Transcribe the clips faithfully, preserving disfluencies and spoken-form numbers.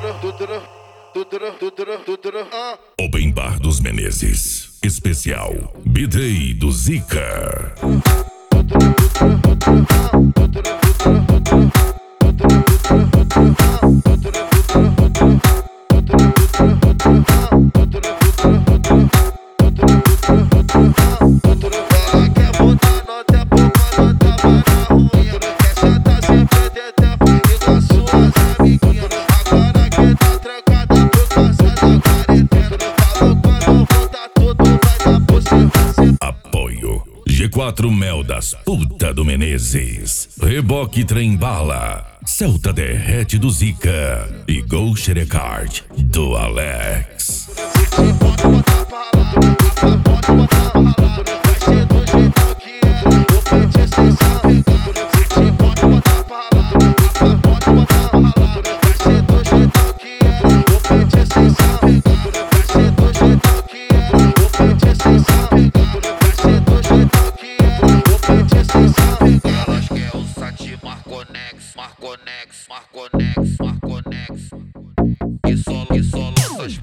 Open Bar dos Menezes. Especial B-Day do Zica. Apoio G quatro Mel das Puta do Menezes, Reboque Trem Bala, Celta Derrete do Zica e Gol Xerecard do Alex. Elas quer o Sati Marconex, Marconex, Marconex, Marconex. Que só, que só lança as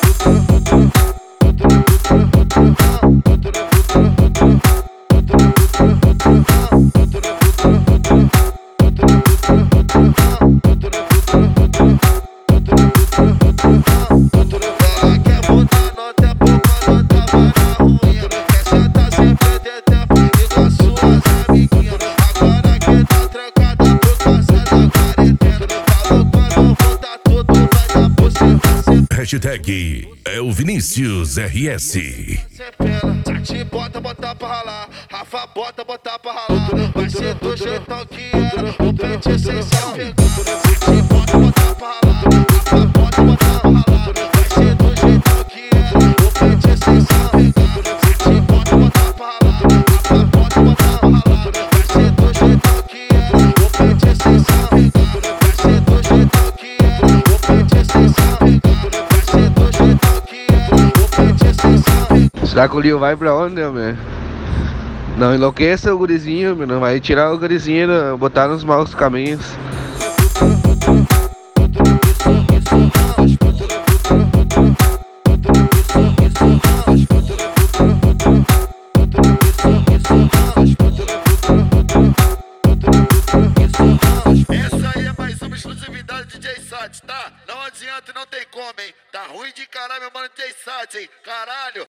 Hashtag é o Vinícius R S. Cê pena, Sati bota, bota pra ralar. Rafa bota, bota pra ralar. Vai ser do jeitão que era o pente sem se apegar. Sati bota, bota pra ralar. Rafa bota, bota pra ralar. Vai ser do jeitão que era o pente sem se apegar. Sati bota, bota pra ralar. Rafa bota, bota pra ralar. Vai ser do jeitão que era o pente sem se apegar. Vai ser do jeitão que era o pente sem se apegar. Será que o Lio vai pra onde, meu? Não enlouqueça o gurizinho, meu. Não vai tirar o gurizinho e botar nos maus caminhos. Essa aí é mais uma exclusividade de D J Sati, tá? Não adianta e não tem como, hein? Tá ruim de caralho, meu mano D J Sati, hein? Caralho!